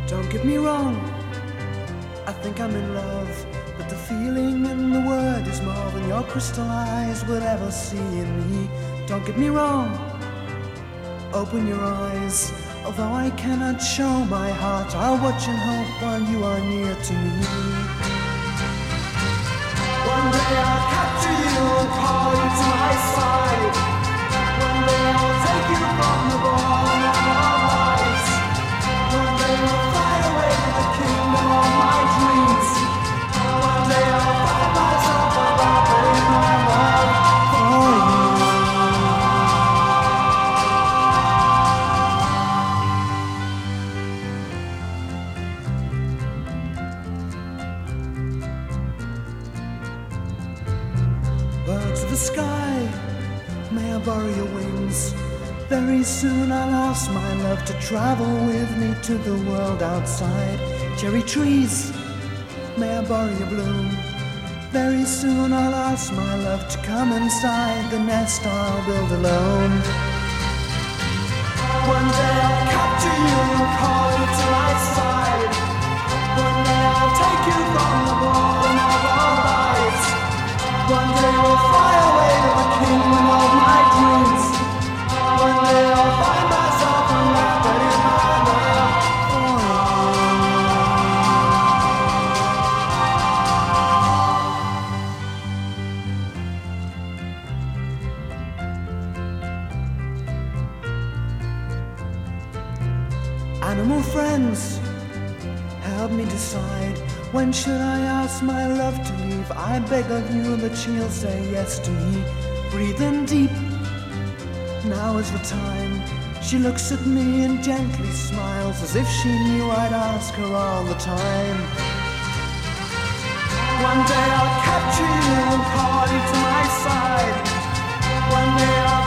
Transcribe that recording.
Don't get me wrong, I think I'm in love, but the feeling in the word is more than your crystal eyes would ever see in me. Don't get me wrong, open your eyes. Although I cannot show my heart, I'll watch and hope while you are near to me. One day I'll capture you and call you to my side. One day I'll take you from the bottom of our lives. One day I'll fly away to the kingdom of my dreams. One day I'll find myself a rapper in my love for you. Birds of the sky, may I borrow your wings? Very soon I'll ask my love to travel with me to the world outside. Cherry trees, may I borrow your bloom? Very soon I'll ask my love to come inside the nest I'll build alone. One day I'll capture you and call you to my side. One day I'll take you from the bottom of our lives. One day we'll fly away to the kingdom of my dreams. One day I'll find myself a rapper in my love for you. Animal friends, help me decide. When should I ask my love to leave? I beg of you that she'll say yes to me. Breathe in deep, now is the time. She looks at me and gently smiles, as if she knew I'd ask her all the time. One day I'll capture you and call you to my side. One day I'll